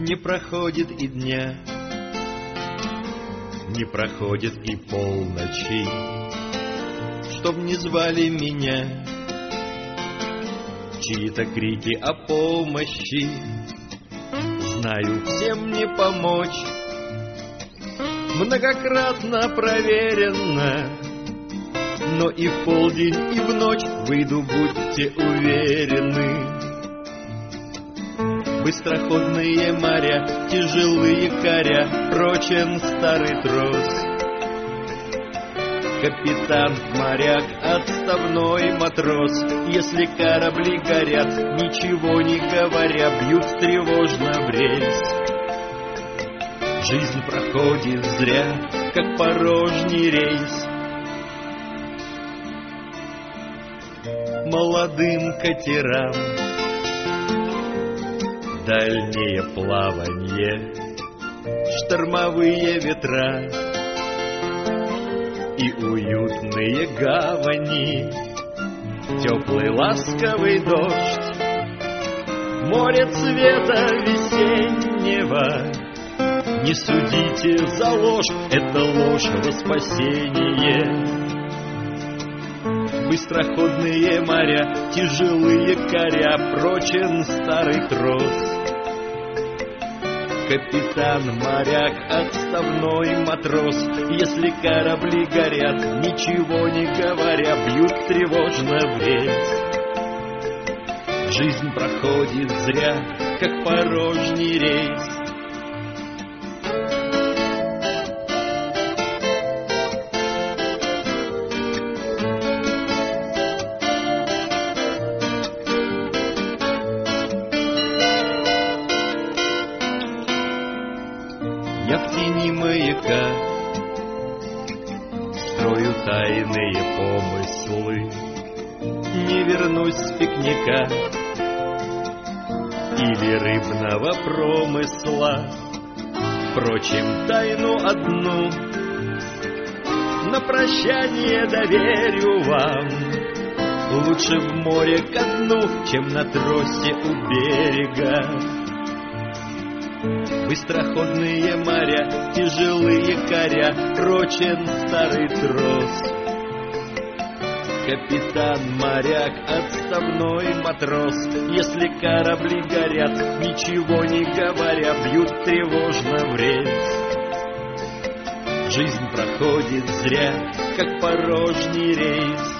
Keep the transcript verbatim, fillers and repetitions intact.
Не проходит и дня, не проходит и полночи, чтоб не звали меня чьи-то крики о помощи. Знаю, всем не помочь, многократно проверено, но и в полдень, и в ночь выйду, будьте уверены. Быстроходные моря, тяжелые коря, прочен старый трос. Капитан, моряк, отставной матрос, если корабли горят, ничего не говоря, бьют тревожно в рельс. Жизнь проходит зря, как порожний рейс. Молодым катерам дальнее плаванье, штормовые ветра и уютные гавани, теплый ласковый дождь, море цвета весеннего. Не судите за ложь, это ложь во спасение. Быстроходные моря, тяжелые коря, прочен старый трос. Капитан, моряк, отставной матрос, если корабли горят, ничего не говоря, бьют тревожно в рельс. Жизнь проходит зря, как порожний рейс. Я в тени маяка строю тайные помыслы, не вернусь с пикника или рыбного промысла. Впрочем, тайну одну на прощание доверю вам: лучше в море ко дну, чем на тросе у берега. Быстроходные моря, тяжелые коря, прочен старый трос. Капитан, моряк, отставной матрос, если корабли горят, ничего не говоря, бьют тревожно в рельс. Жизнь проходит зря, как порожний рейс.